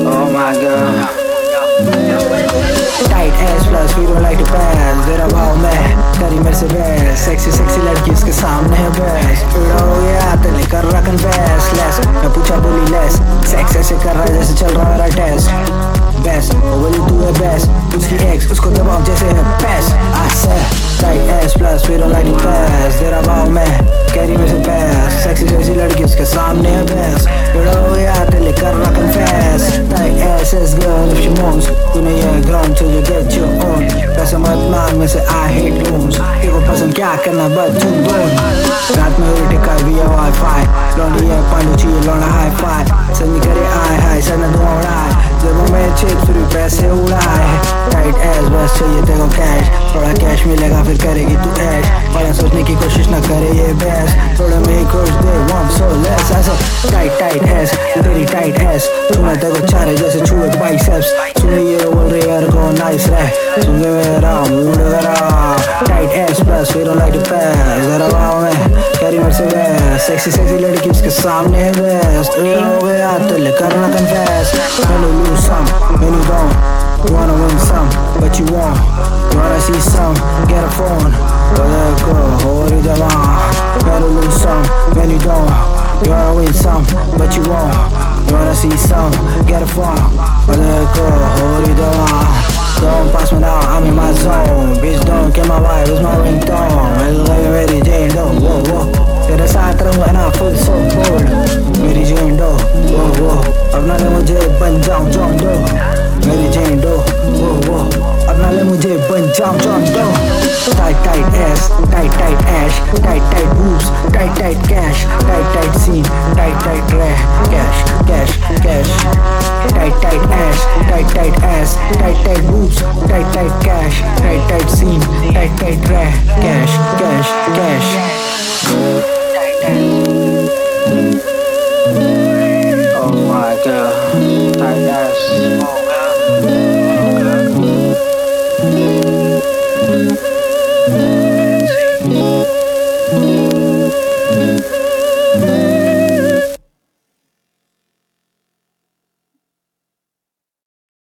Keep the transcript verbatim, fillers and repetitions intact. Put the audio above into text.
Oh my god. Tight ass plus we don't like to pass. तेरा भाव मैं करी मेरे से बहस. Sexy sexy लड़की उसके सामने है बस. उड़ा हो गया तो लेकर रखन फैस. Less मैं पूछा बोली less. Sex ऐसे कर रहा है जैसे चल रहा मेरा टेस्ट. Best वो बोली तू है best. उसकी ex उसको दबाव जैसे है best. I said tight ass plus we don't like to pass. तेरा भाव मैं करी मेरे से बहस. Sexy sexy लड़की उसके सामने है बस. उड़ा हो गया तो लेकर रखन फैस. Tight ass is girl if she moans. तूने ये ground till you get your own. पैसा मत मांग में से I hate loans. तेरे को पसंद क्या करना but too don't. रात में उल्टे कर भी है Wi-Fi. लौंडी है पांडू चाहिए लौंडा high five. संजी करे आए हाय सना धुआं उड़ाए. जब मैं चिप फिर पैसे उड़ाए. Tight ass बस चाहिए तेरे को cash. थोड़ा cash मिलेगा फिर करेगी तू ऐश. बड़ा सोचने की कोशिश ना करे ये best. थोड़ा में ही खुश दे want so less. ऐसा tight tight ass तेरी tight ass. सुना तेरे को चारे जैसे छुए biceps. सुने ये बोल रहे यार को nice रह. सुने मेरा mood करा. Tight ass plus we don't like to pass. जरा भाव में करी मेरे से best. Sexy sexy लड़की उसके सामने है best. ये हो गया तो लेकर ना confess. When you lose some, when you don't. You wanna win some, but you won't. You wanna see some, get a phone. But go, hold it down. Better lose some, when you don't. You wanna win some, but you won't. You wanna see some, get a phone. But go, hold it down. Don't pass me down, I'm in my zone.